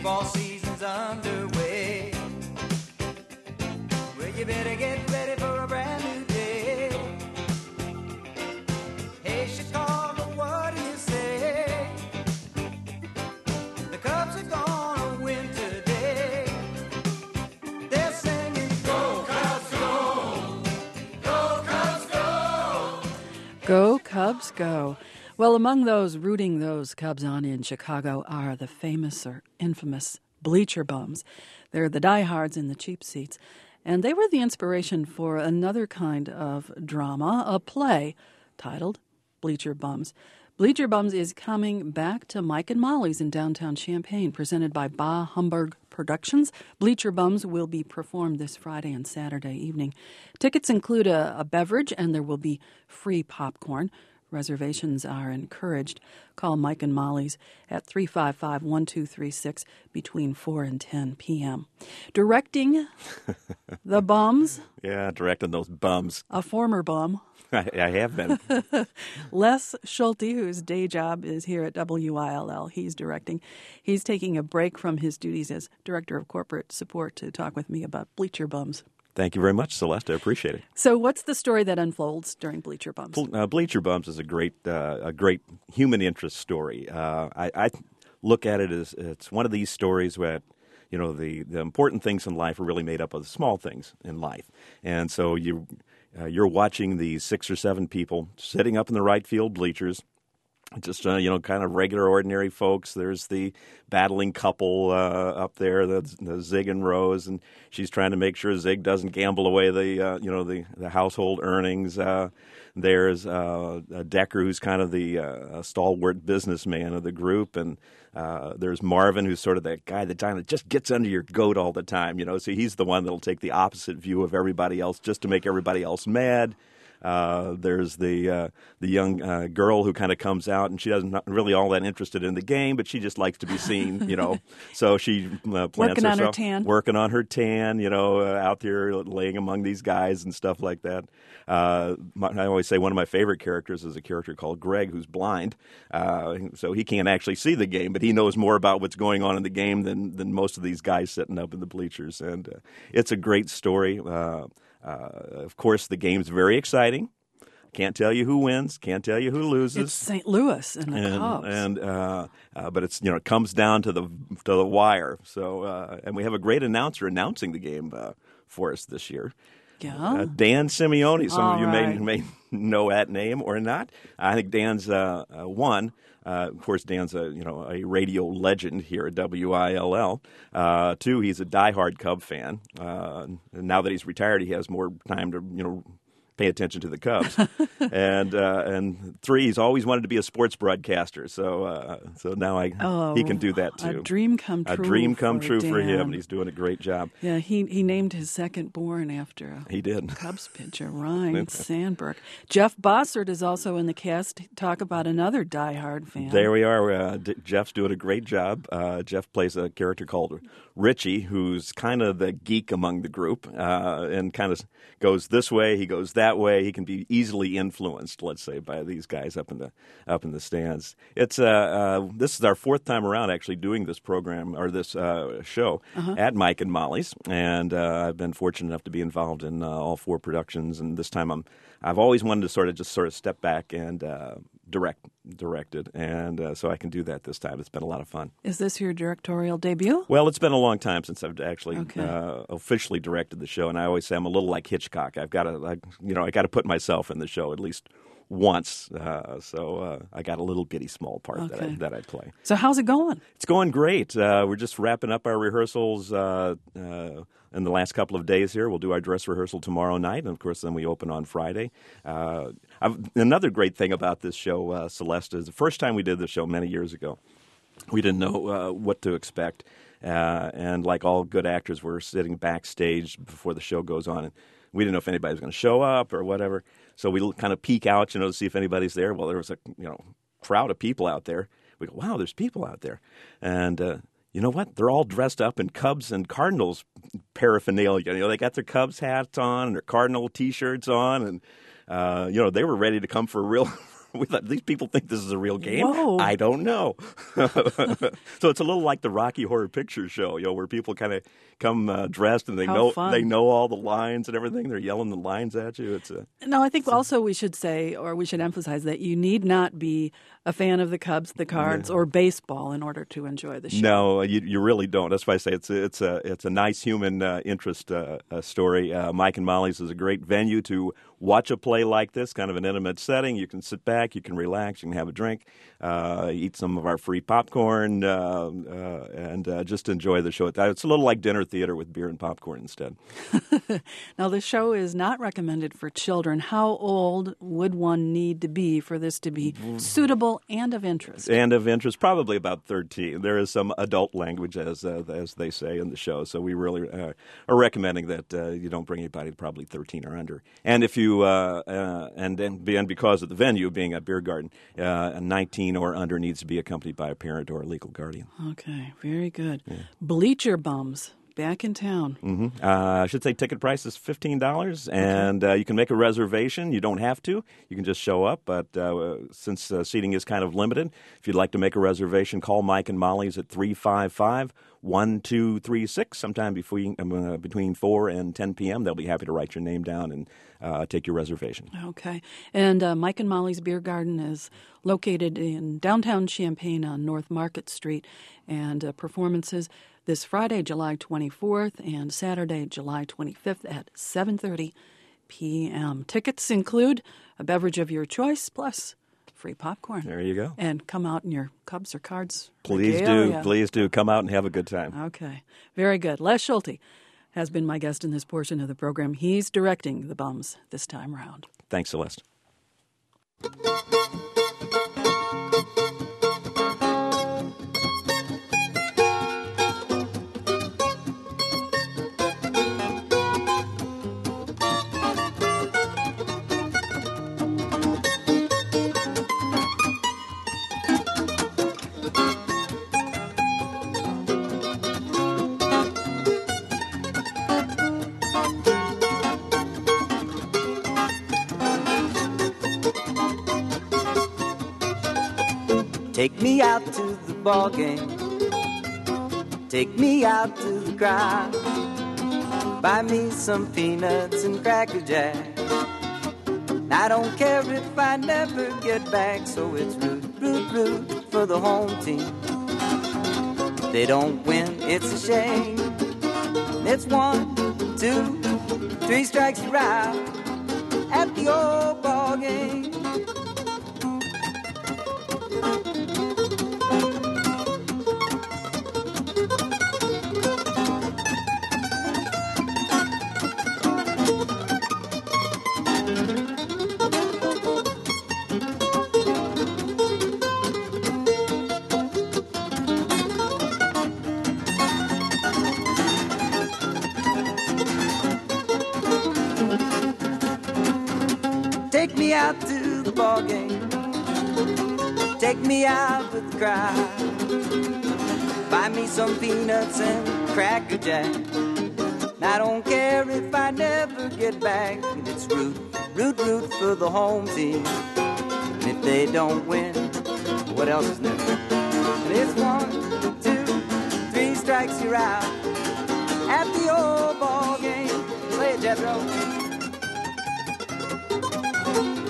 Baseball season's underway. Well, you better get ready for a brand new day. Hey, Chicago, what do you say? The Cubs are gonna win today. They're singing, Go Cubs, go! Go Cubs, go! Go Cubs, go! Well, among those rooting those Cubs on in Chicago are the famous or infamous bleacher bums. They're the diehards in the cheap seats. And they were the inspiration for another kind of drama, a play titled Bleacher Bums. Bleacher Bums is coming back to Mike and Molly's in downtown Champaign, presented by Bah Humbug Productions. Bleacher Bums will be performed this Friday and Saturday evening. Tickets include a beverage, and there will be free popcorn. Reservations are encouraged. Call Mike and Molly's at 355-1236 between 4 and 10 p.m. Directing the bums. Yeah, directing those bums. A former bum. I have been. Les Schulte, whose day job is here at WILL, he's directing. He's taking a break from his duties as Director of Corporate Support to talk with me about Bleacher Bums. Thank you very much, Celeste. I appreciate it. So what's the story that unfolds during Bleacher Bums? Bleacher Bums is a great human interest story. I look at it as it's one of these stories where, you know, the important things in life are really made up of the small things in life. And so you're watching these 6 or 7 people sitting up in the right field bleachers, just, kind of regular, ordinary folks. There's the battling couple up there, the Zig and Rose, and she's trying to make sure Zig doesn't gamble away the household earnings. There's Decker, who's kind of the stalwart businessman of the group, and there's Marvin, who's sort of that guy that just gets under your goat all the time. So he's the one that'll take the opposite view of everybody else just to make everybody else mad. There's the young girl who kind of comes out, and she doesn't not really all that interested in the game, but she just likes to be seen, So she plants working herself, on her tan, out there laying among these guys and stuff like that. I always say one of my favorite characters is a character called Greg, who's blind, so he can't actually see the game, but he knows more about what's going on in the game than most of these guys sitting up in the bleachers, and it's a great story. Of course, the game's very exciting. Can't tell you who wins. Can't tell you who loses. It's St. Louis and the Cubs. But it's it comes down to the wire. So and we have a great announcer announcing the game for us this year. Yeah, Dan Simeone. Some All of you right. may know that name or not. I think Dan's won. Of course, Dan's a radio legend here at WILL. 2, he's a diehard Cub fan. Now that he's retired, he has more time to pay attention to the Cubs. and 3, he's always wanted to be a sports broadcaster. So now he can do that too. A dream come true. A dream come true for him. Dan. And he's doing a great job. Yeah, he named his second born after He did. Cubs pitcher, Ryan Sandberg. Jeff Bossert is also in the cast. Talk about another diehard fan. There we are. Jeff's doing a great job. Jeff plays a character called Richie, who's kind of the geek among the group, and kind of goes this way, he goes that way. He can be easily influenced, let's say, by these guys up in the stands. It's this is our 4th time around actually doing this program or this show at Mike and Molly's, and I've been fortunate enough to be involved in all 4 productions. And this time I've always wanted to sort of step back and directed, and so I can do that this time. It's been a lot of fun. Is this your directorial debut? Well, it's been a long time since I've actually officially directed the show, and I always say I'm a little like Hitchcock. I got to put myself in the show at least once, so I got a little bitty small part that I play. So how's it going? It's going great. We're just wrapping up our rehearsals in the last couple of days here. We'll do our dress rehearsal tomorrow night, and of course then we open on Friday. Another great thing about this show, Celeste, is the first time we did the show many years ago, we didn't know what to expect, and like all good actors, we're sitting backstage before the show goes on, and we didn't know if anybody was going to show up or whatever. So we kind of peek out, to see if anybody's there. Well, there was a crowd of people out there. We go, wow, there's people out there, and you know what? They're all dressed up in Cubs and Cardinals paraphernalia. They got their Cubs hats on and their Cardinal T-shirts on, and they were ready to come for a We thought, these people think this is a real game? Whoa. I don't know. So it's a little like the Rocky Horror Picture Show, where people kind of come dressed and How fun. they know all the lines and everything. They're yelling the lines at you. No, I think also we should say, or we should emphasize, that you need not be a fan of the Cubs, the Cards, or baseball in order to enjoy the show. No, you really don't. That's why I say it's a nice human interest story. Mike and Molly's is a great venue to watch a play like this, kind of an intimate setting. You can sit back, you can relax, you can have a drink, eat some of our free popcorn, and just enjoy the show. It's a little like dinner theater with beer and popcorn instead. Now, the show is not recommended for children. How old would one need to be for this to be suitable and of interest? And of interest, probably about 13. There is some adult language, as they say in the show, so we really are recommending that you don't bring anybody probably 13 or under. And if you and because of the venue being a beer garden, 19 or under needs to be accompanied by a parent or a legal guardian. Okay, very good. Yeah. Bleacher Bums. Back in town. Mm-hmm. I should say ticket price is $15, and you can make a reservation. You don't have to. You can just show up, but since seating is kind of limited, if you'd like to make a reservation, call Mike and Molly's at 355-1236 sometime between 4 and 10 p.m. They'll be happy to write your name down and take your reservation. Okay. And Mike and Molly's Beer Garden is located in downtown Champaign on North Market Street, and performances this Friday, July 24th, and Saturday, July 25th at 7:30 p.m. Tickets include a beverage of your choice, plus free popcorn. There you go. And come out in your Cubs or Cards Please regalia. Please do. Come out and have a good time. Okay. Very good. Les Schulte has been my guest in this portion of the program. He's directing the Bums this time around. Thanks, Celeste. Take me out to the ball game. Take me out to the ground. Buy me some peanuts and Cracker Jack. I don't care if I never get back. So it's root, root, root for the home team. If they don't win, it's a shame. It's 1, 2, 3 strikes you're out at the old ball game. Take me out to the ball game. Take me out with the crowd. Buy me some peanuts and Cracker Jack. I don't care if I never get back. And it's root, root, root for the home team. And if they don't win, what else is new? And it's 1, 2, 3 strikes you're out at the old ball game. Play it, Jethro.